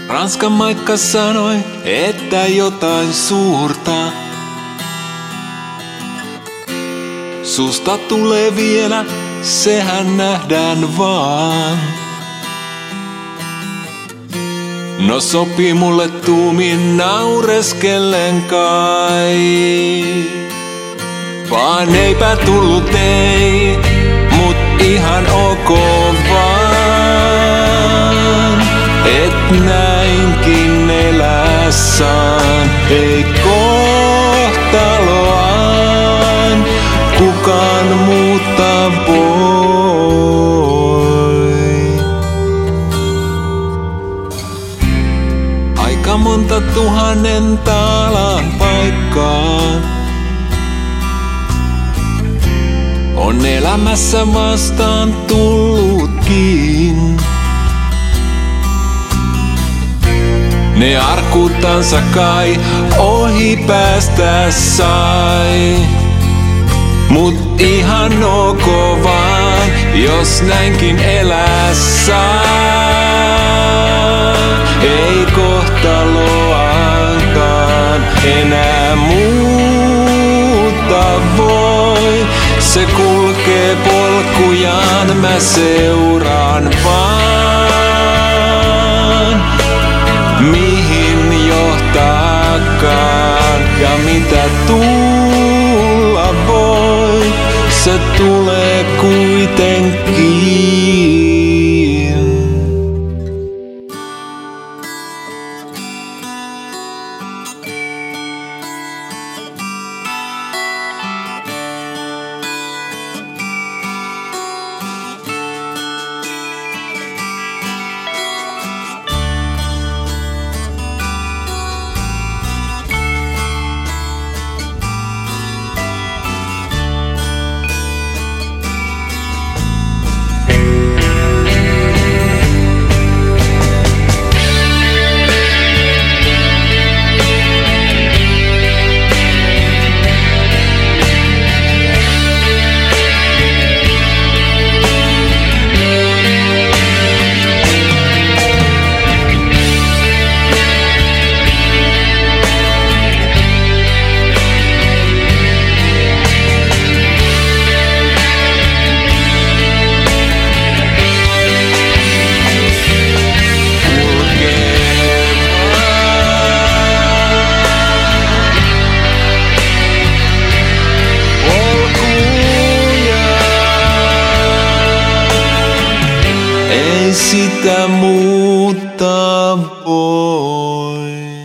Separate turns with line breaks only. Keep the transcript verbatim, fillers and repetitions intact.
Ranskan Maikka sanoi, että jotain suurta susta tulee vielä, sehän nähdään vaan. No sopi mulle tuumin naureskellen kai. Vaan eipä tullut ei, mut ihan ok vaan. Et näinkin elää saan, ei kohtaloaan kukaan muuta voi. Aika monta tuhannen taalan paikkaa on elämässä vastaan tullutkin. Ne arkutansa kai ohi päästä sai. Mut ihan ok vaan, jos näinkin elää saa. Ei kohtaloankaan enää muuta voi. Se kulkee polkujaan, mä seuraan vaan. Mihin johtaakaan ja mitä tulla voi, se tulee kuitenkin. Ei sitä muuttaa voi.